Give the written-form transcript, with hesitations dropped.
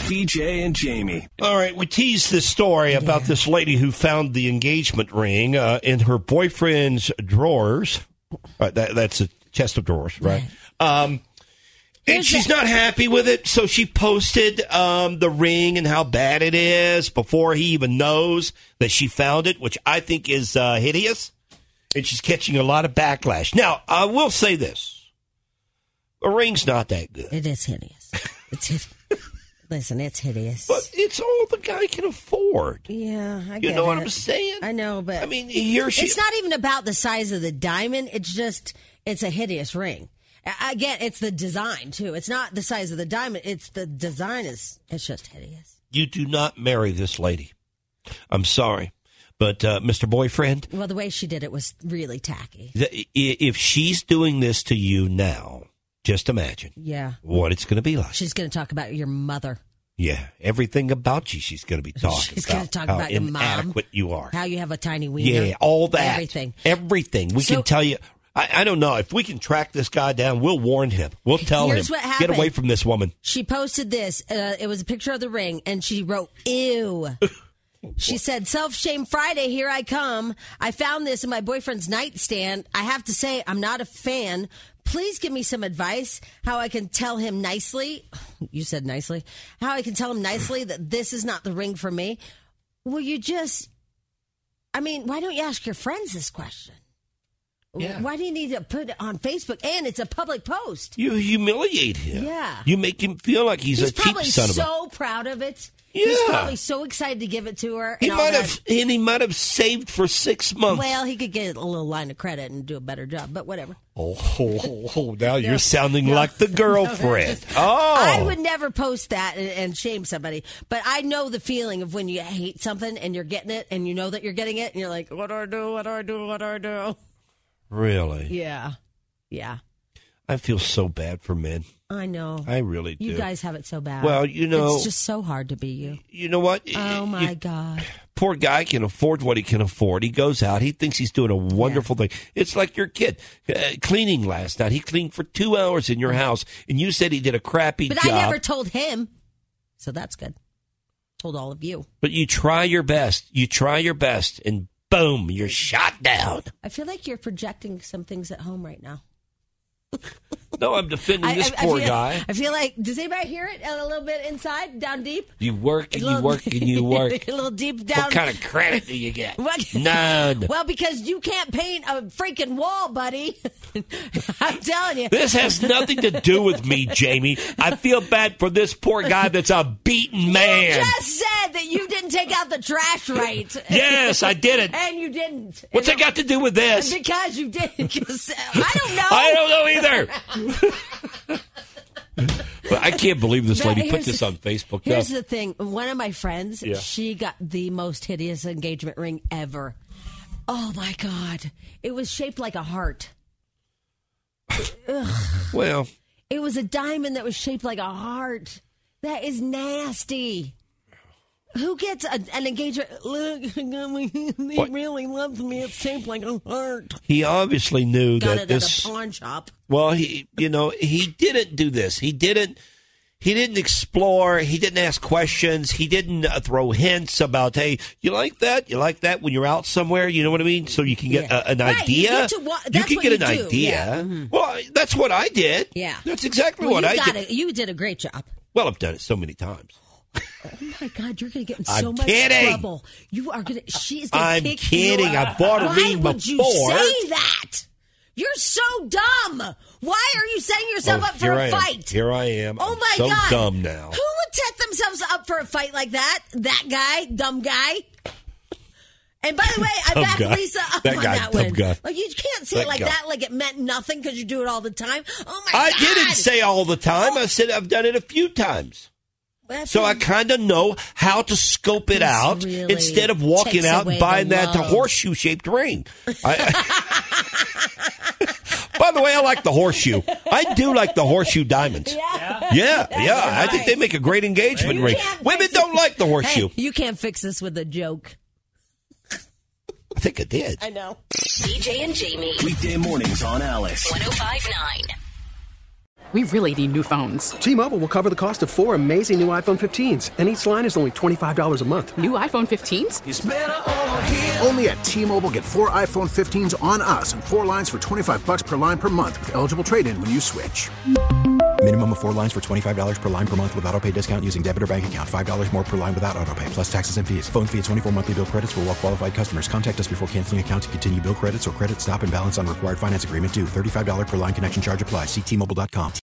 BJ and Jamie. All right, we teased this story about this lady who found the engagement ring in her boyfriend's drawers. That's a chest of drawers, right? And she's not happy with it, so she posted the ring and how bad it is before he even knows that she found it, which I think is hideous. And she's catching a lot of backlash. Now, I will say this. The ring's not that good. It is hideous. Listen, it's hideous. But it's all the guy can afford. Yeah, I get it. You know what I'm saying? I know, but... I mean, it's not even about the size of the diamond. It's a hideous ring. Again, it's the design, too. It's not the size of the diamond. It's the design it's just hideous. You do not marry this lady. I'm sorry. But, Mr. Boyfriend... Well, the way she did it was really tacky. If she's doing this to you now, just imagine what it's going to be like. She's going to talk about your mother. Yeah, everything about you she's going to be talking She's going to talk about your mom. How inadequate you are. How you have a tiny wiener. Yeah, all that. Everything. We can tell you... I don't know. If we can track this guy down, we'll warn him. We'll tell him, what happened. Get away from this woman. She posted this. It was a picture of the ring, and she wrote, ew. She said, Self-Shame Friday, here I come. I found this in my boyfriend's nightstand. I have to say, I'm not a fan. Please give me some advice how I can tell him nicely. You said nicely. How I can tell him nicely that this is not the ring for me. Well, why don't you ask your friends this question? Yeah. Why do you need to put it on Facebook? And it's a public post. You humiliate him. Yeah. You make him feel like he's a cheap son of a... He's probably so proud of it. Yeah. He's probably so excited to give it to her. He might have saved for 6 months. Well, he could get a little line of credit and do a better job, but whatever. Now you're sounding like the girlfriend. I would never post that and shame somebody, but I know the feeling of when you hate something and you're getting it and you know that you're getting it and you're like, what do I do, what do I do, what do I do? Really? Yeah. I feel so bad for men. I know. I really do. You guys have it so bad. Well, it's just so hard to be you. You know what? Oh, my God. Poor guy can afford what he can afford. He goes out. He thinks he's doing a wonderful thing. It's like your kid cleaning last night. He cleaned for 2 hours in your house, and you said he did a crappy job. But I never told him, so that's good. Told all of you. But you try your best. And boom, you're shot down. I feel like you're projecting some things at home right now. No, I'm defending this poor guy. I feel like, does anybody hear it a little bit inside, down deep? You work and you work and you work. A little deep down. What kind of credit do you get? None. Well, because you can't paint a freaking wall, buddy. I'm telling you. This has nothing to do with me, Jamie. I feel bad for this poor guy that's a beaten man. You just said that you didn't take out the trash right. Yes, I did it. And you didn't. What's it got to do with this? Because you did. I don't know. I don't know either. But I can't believe this lady put this on Facebook. Here's the thing. One of my friends, she got the most hideous engagement ring ever. Oh, my God. It was shaped like a heart. Well. It was a diamond that was shaped like a heart. That is nasty. Who gets an engagement? Look, he really loves me. It's shaped like a heart. He obviously knew Got that it this. at a pawn shop. Well, he didn't do this. He didn't explore. He didn't ask questions. He didn't throw hints about, hey, you like that? You like that when you're out somewhere? You know what I mean? So you can get an idea. You can get an idea. Yeah. Mm-hmm. Well, that's what I did. Yeah. That's exactly what I did. You did a great job. Well, I've done it so many times. Oh my God, you're going to get in so much trouble. You are going to. She's going to kick kidding. you out. I bought a ring before. Why would you say that? You're so dumb. Why are you setting yourself up for a fight? Here I am. Oh my God. God. So dumb now. Who would set themselves up for a fight like that? That guy, dumb guy. And by the way, I back Lisa up on that one. Like, you can't say it like that, like it meant nothing because you do it all the time. Oh my God. I didn't say all the time. I said I've done it a few times. So I kind of know how to scope it out really instead of walking out and buying that horseshoe-shaped ring. By the way, I like the horseshoe. I do like the horseshoe diamonds. Yeah. I think they make a great engagement ring. Women don't like the horseshoe. Hey, you can't fix this with a joke. I think I did. I know. BJ and Jamie. Weekday mornings on Alice. 105.9. We really need new phones. T-Mobile will cover the cost of 4 amazing new iPhone 15s, and each line is only $25 a month. New iPhone 15s? It's better over here. Only at T-Mobile, get 4 iPhone 15s on us and 4 lines for $25 per line per month with eligible trade-in when you switch. Minimum of 4 lines for $25 per line per month with autopay discount using debit or bank account. $5 more per line without autopay, plus taxes and fees. Phone fee at 24 monthly bill credits for well-qualified customers. Contact us before canceling account to continue bill credits or credit stop and balance on required finance agreement due. $35 per line connection charge applies. See T-Mobile.com.